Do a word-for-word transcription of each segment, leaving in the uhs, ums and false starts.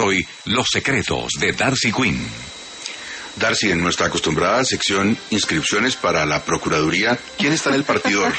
hoy los secretos de Darcy Quinn. Darcy, en nuestra acostumbrada sección inscripciones para la Procuraduría, ¿quién está en el partidor?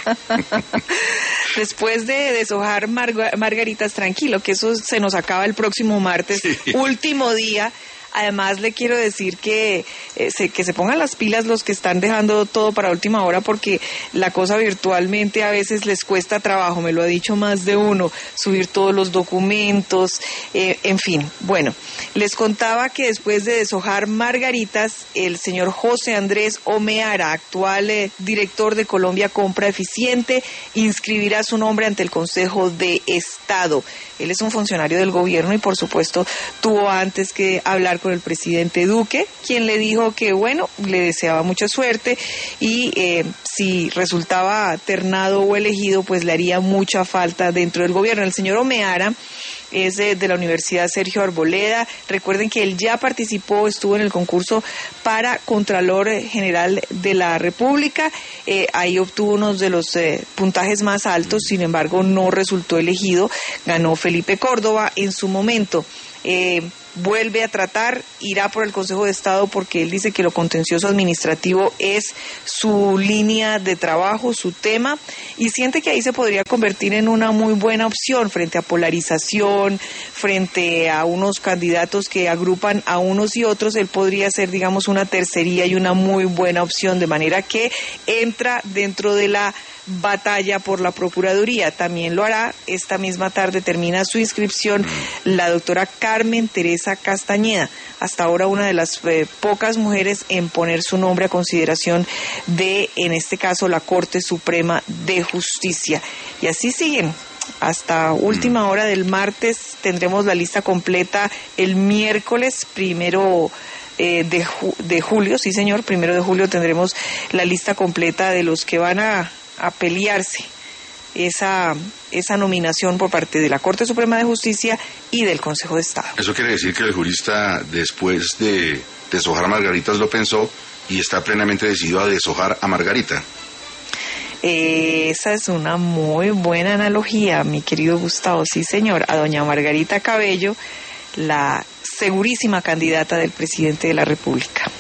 Después de deshojar Marga- Margaritas, tranquilo, que eso se nos acaba el próximo martes, sí. Último día. Además, le quiero decir que, eh, se, que se pongan las pilas los que están dejando todo para última hora, porque la cosa virtualmente a veces les cuesta trabajo, me lo ha dicho más de uno, subir todos los documentos, eh, en fin. Bueno, les contaba que después de deshojar Margaritas, el señor José Andrés Omeara, actual eh, director de Colombia Compra Eficiente, inscribirá su nombre ante el Consejo de Estado. Él es un funcionario del gobierno y, por supuesto, tuvo antes que hablar con el presidente Duque, quien le dijo que, bueno, le deseaba mucha suerte y eh, si resultaba ternado o elegido, pues le haría mucha falta dentro del gobierno. El señor Omeara es de, de la Universidad Sergio Arboleda. Recuerden que él ya participó, estuvo en el concurso para Contralor General de la República. Eh, ahí obtuvo uno de los eh, puntajes más altos, sin embargo no resultó elegido. Ganó Felipe Córdoba en su momento. Eh, vuelve a tratar, irá por el Consejo de Estado porque él dice que lo contencioso administrativo es su línea de trabajo, su tema, y siente que ahí se podría convertir en una muy buena opción frente a polarización, frente a unos candidatos que agrupan a unos y otros. Él podría ser, digamos, una tercería y una muy buena opción, de manera que entra dentro de la batalla por la Procuraduría. También lo hará esta misma tarde, termina su inscripción la doctora Carmen Teresa Castañeda, hasta ahora una de las eh, pocas mujeres en poner su nombre a consideración de, en este caso, la Corte Suprema de Justicia. Y así siguen. Hasta última hora del martes tendremos la lista completa el miércoles primero eh, de, ju- de julio, sí señor, primero de julio tendremos la lista completa de los que van a a pelearse esa, esa nominación por parte de la Corte Suprema de Justicia y del Consejo de Estado. Eso quiere decir que el jurista, después de deshojar a Margaritas, lo pensó y está plenamente decidido a deshojar a Margarita. Eh, esa es una muy buena analogía, mi querido Gustavo. Sí, señor, a doña Margarita Cabello, la segurísima candidata del presidente de la República.